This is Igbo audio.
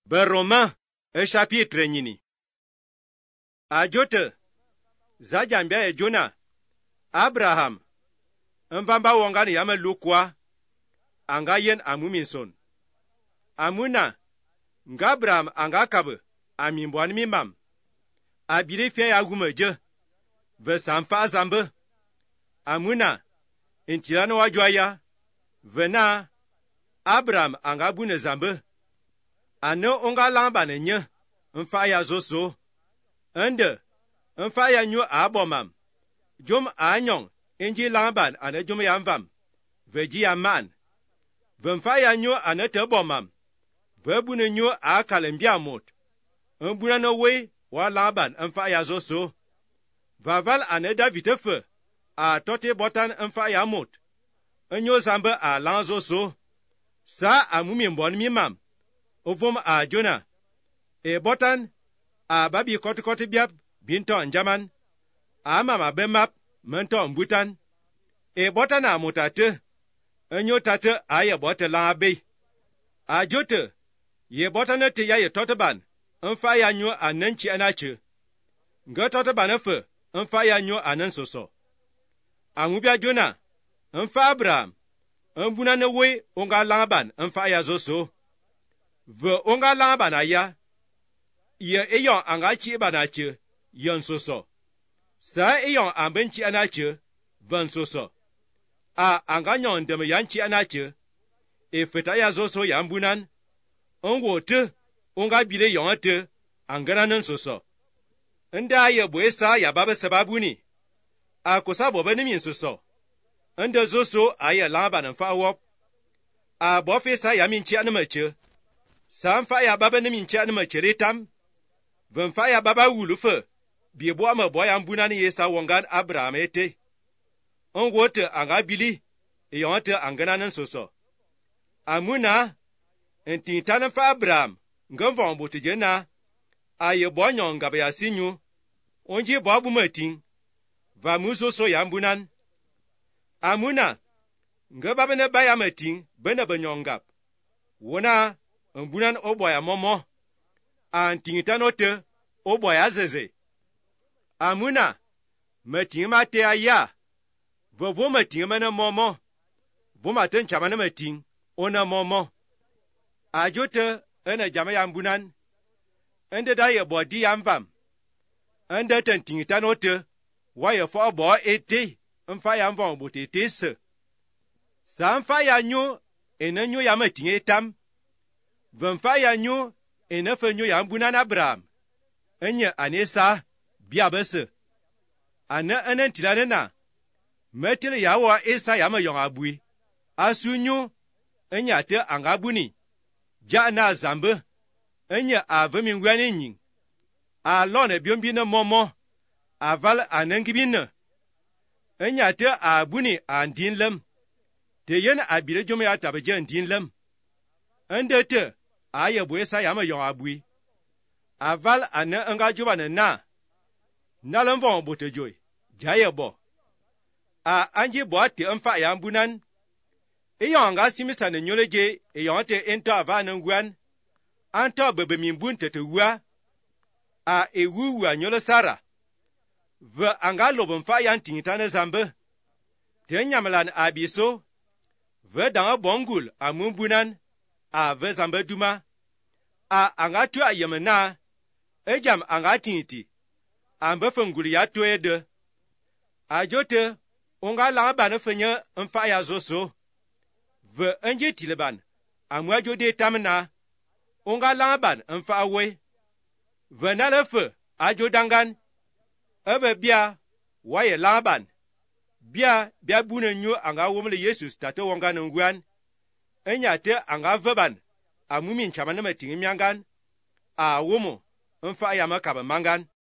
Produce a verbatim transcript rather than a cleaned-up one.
Be Romains e chapitre nyini. A jote za jambia e Jona Abraham mvamba wongani yame lukwa anga yen amuminson. Amuna nga Abraham anga kabe amimbwan mi mam. Abire fia ya gumeje ve samfa zambe. Amuna intirano wajwaya vena Abraham anga bune zambe. Ano onga lamba ne nye mfa ya zoso ende mfa ya nyu abomam jom anyong inji lamban ane jom ya mvam veji ya man ve mfa ya nyu ane te bomam ve bune nyu a kalembia mot mbuna no we wa lamban mfa ya zoso vaval ane davite fe a tote botan mfa ya mot enyo zambe a lanzo so sa amumi mbon mi mam ovom a Jona e botan a babi koti koti biap binto njaman a mama bemap mento mbutan e botan a mutate enyo tate a ye bote lan abe a jote ye botan te ya ye toteban mfa ya nyu ananchi anache nga toteban fe mfa ya nyu anansoso angubia Jona mfa Abraham mbuna ne we onga lanban mfa ya zoso ve onga langa na ya ye eyon anga chi bana che yon soso sa eyon ambenchi anache van soso a anga nyon dem yanchi anache e feta ya zoso yambunan onwo te onga bile yon te angana nan soso nda ye boesa ya baba sababuni a kosabo bani min soso nda zoso aye langa na fa wop a bofesa yaminchi anamache Sam fa ya baba ne mincha ne machere tam ven fa ya baba wulufe bi bo ama bo ya mbuna ne yesa wongan Abraham ete on wote anga bili e yonte angana nan soso amuna enti tan fa Abraham ngam von botije na aye bo nyonga ba ya sinyu onji bo bu matin va muso so ya mbunan amuna ngaba ne ba ya matin bena banyonga wona mbunan oboya momo antingitanote oboya zeze amuna matima te aya vovo matima na momo voma ten chamana matin ona momo ajote ena jama ya mbunan ende da ye bodi yamvam ende tentingitanote waye fo bo ete mfa ya mvam botete samfa ya nyu enanyu ya matin etam Vemfa ya nyu enefe nyu ya mbuna na Abraham enye anesa bia bese ane enen tilane na metile ya wa esa ya mayong abui asu nyu enye ate angabuni ja na zambe enye avemi ngwane nyin a lone biombi na momo aval anengibine enye ate abuni andinlem te yen abire jome ya tabeje andinlem endete aye boesa yama yon abui aval ane anga juba ne na nalam von botejoy jaye bo a anji bo ate mfa ya mbunan e yon anga simisa ne nyoleje e yon te enta ava ne ngwan anta bebe mimbun tete wa a ewu wa nyole sara ve anga lobo mfa ya ntingitane zambe te nyamalan abiso ve danga bongul amumbunan a ve zambe duma a anga tu ayemena ejam anga tinti ambe fenguri ya to ede ajote onga langa bana fenya mfa ya zoso ve enje tileban amwa jode tamna onga langa ban mfa we ve nalefe ajodangan ebe bia waye langa ban bia bia bune nyu anga womle Jesus tate wonga ngwan enya te anga veban amumi nchamana matingi myangan a womo mfa ya makaba mangan